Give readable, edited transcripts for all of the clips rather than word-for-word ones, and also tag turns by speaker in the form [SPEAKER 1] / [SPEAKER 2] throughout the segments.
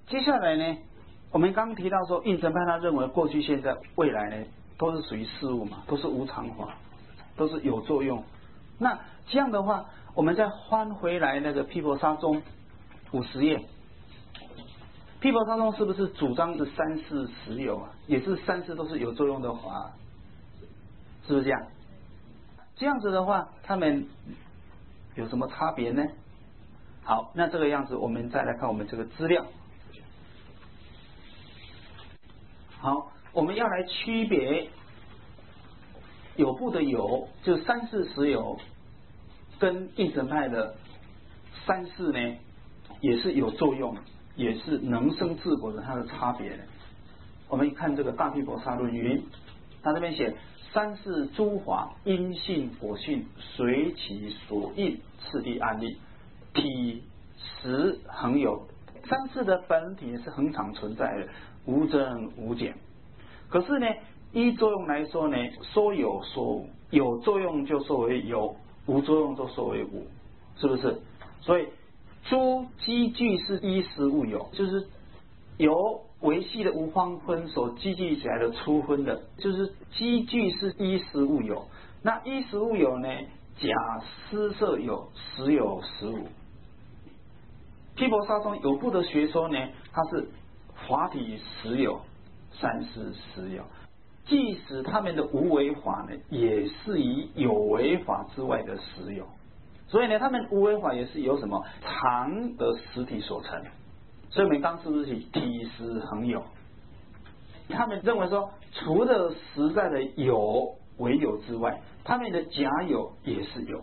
[SPEAKER 1] 接下来呢，我们刚刚提到说，应成派他认为过去、现在、未来呢，都是属于事物嘛，都是无常法，都是有作用。那这样的话，我们再翻回来那个毗婆沙宗50页，毗婆沙宗是不是主张的三世实有啊？也是三世都是有作用的法，是不是这样？这样子的话，他们有什么差别呢？好，那这个样子，我们再来看我们这个资料。好，我们要来区别有部的有，就是三世实有，跟应成派的三世呢，也是有作用，也是能生治果的它的差别的。我们看这个大毗婆沙论云，他这边写三世诸法因性果性随其所应次第安立，体实恒有。三世的本体是恒常存在的，无增无减。可是呢，依作用来说呢，说有说无，有作用就说为有，无作用就说为无，是不是？所以诸积聚是依实物有，就是由维系的无方分所积聚起来的初分的，就是积聚是依实物有。那依实物有呢，假施设有，实有实无。毗婆沙宗有部的学说呢，它是法体实有，三世实有。即使他们的无为法呢，也是以有为法之外的实有。所以呢，他们无为法也是由什么常的实体所成。所以我们刚是不是体实恒有？他们认为说，除了实在的有为有之外，他们的假有也是有。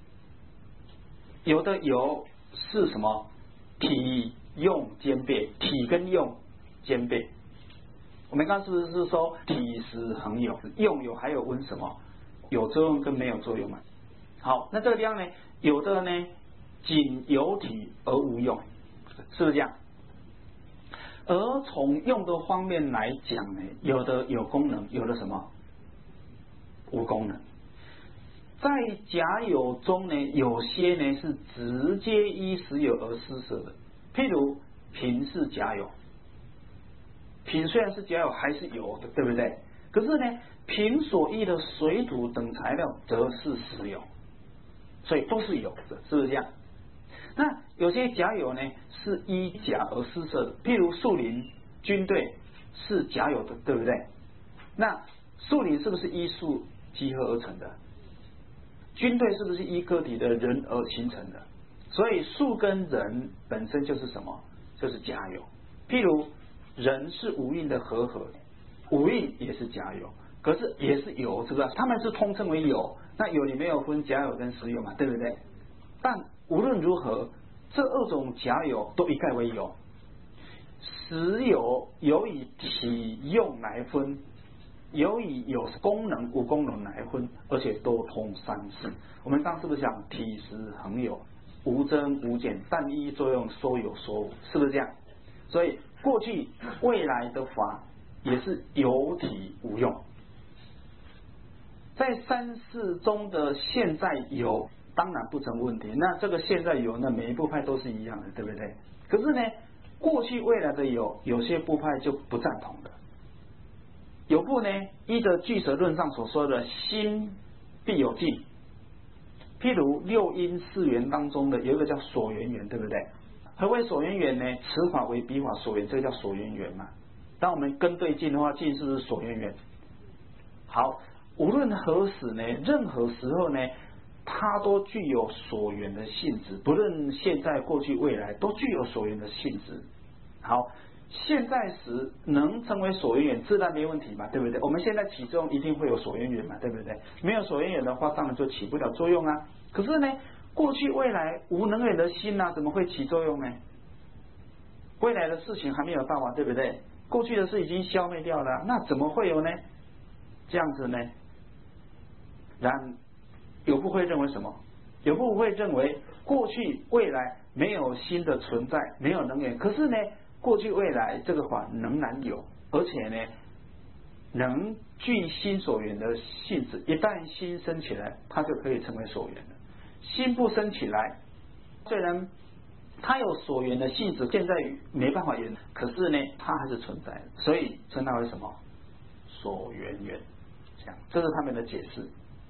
[SPEAKER 1] 有的有是什么？体用兼备，体跟用兼备。我们刚是不是说体实恒有，用有还有分什么？有作用跟没有作用嘛？好，那这个地方呢，有的呢仅有体而无用，是不是这样？而从用的方面来讲呢，有的有功能，有的什么无功能。在假有中呢，有些呢是直接依实有而施舍的，譬如品是假有，品虽然是假有，还是有的，对不对？可是呢，品所依的水土等材料则是实有，所以都是有的，是不是这样？那有些假有呢是依假而施舍的，譬如树林、军队是假有的，对不对？那树林是不是依树集合而成的？军队是不是依个体的人而形成的？所以树跟人本身就是什么？就是假有。譬如人是五蕴的和合，五蕴也是假有，可是也是有，是不是？他们是通称为有，那有里面有分假有跟实有嘛，对不对？但无论如何，这二种假有都一概为有，实有有以体用来分，有以有功能无功能来分，而且都通三世。我们刚是不是讲体实恒有，无增无减，但依作用说有说无，是不是这样？所以过去未来的法也是有体无用。在三世中的现在有当然不成问题，那这个现在有，那每一部派都是一样的，对不对？可是呢，过去未来的有些部派就不赞同的。有部呢，依着俱舍论上所说的心必有尽，譬如六因四缘当中的有一个叫所缘缘，对不对？何谓所缘缘呢？此法为彼法所缘，这个叫所缘缘嘛。当我们跟对境的话，境是不是所缘缘？好，无论何时呢，任何时候呢，它都具有所缘的性质，不论现在、过去、未来，都具有所缘的性质。好，现在时能成为所缘缘，自然没问题嘛，对不对？我们现在起作用一定会有所缘缘嘛，对不对？没有所缘缘的话，当然就起不了作用啊。可是呢，过去未来无能缘的心啊，怎么会起作用呢？未来的事情还没有到啊，对不对？过去的事已经消灭掉了，那怎么会有呢？这样子呢？然有部会认为什么？有部会认为过去未来没有新的存在，没有能源，可是呢，过去未来这个法仍然有，而且呢，能具心所缘的性质。一旦心生起来，它就可以成为所缘了。心不生起来，虽然它有所缘的性质，现在没办法缘，可是呢，它还是存在的，所以称它为什么？所缘缘，这样，这是他们的解释。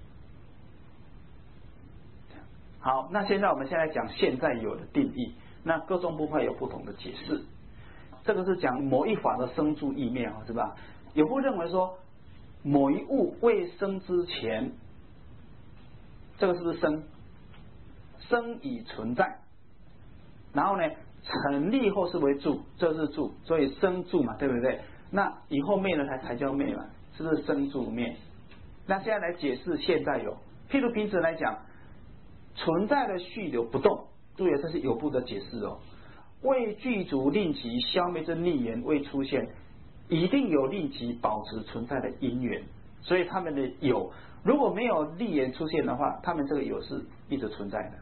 [SPEAKER 1] 好，那现在我们现在讲现在有的定义，那各宗部派有不同的解释。这个是讲某一法的生住异灭，是吧？有部认为说，某一物未生之前，这个是不是生？生已存在，然后呢，成立后是为住，这是住，所以生住嘛，对不对？那以后灭了才叫灭嘛，是不是生住灭？那现在来解释现在有，譬如平时来讲，存在的续流不动，注意这是有部的解释哦。未具足令其消灭之逆缘未出现，一定有令其保持存在的因缘，所以他们的有如果没有逆缘出现的话，他们这个有是一直存在的。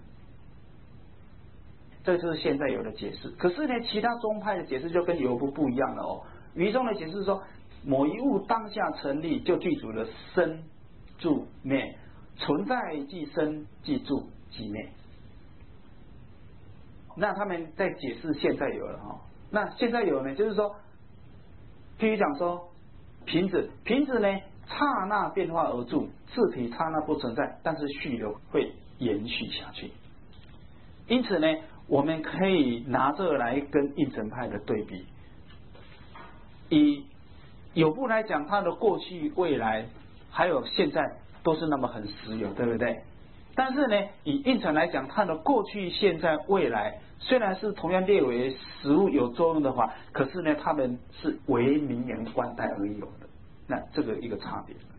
[SPEAKER 1] 这就是现在有的解释。可是呢，其他宗派的解释就跟有部不一样了哦。余宗的解释是说，某一物当下成立就具足了生住灭，存在即生即住即灭。那他们在解释现在有了哈，那现在有呢，就是说，譬如讲说瓶子呢，刹那变化而住，自体刹那不存在，但是续流会延续下去。因此呢，我们可以拿这来跟应成派的对比。以有部来讲，它的过去、未来还有现在都是那么很实有，对不对？但是呢，以应成来讲，它的过去、现在、未来虽然是同样列为实物有作用的话，可是呢，它们是为名言观待而有的，那这个一个差别。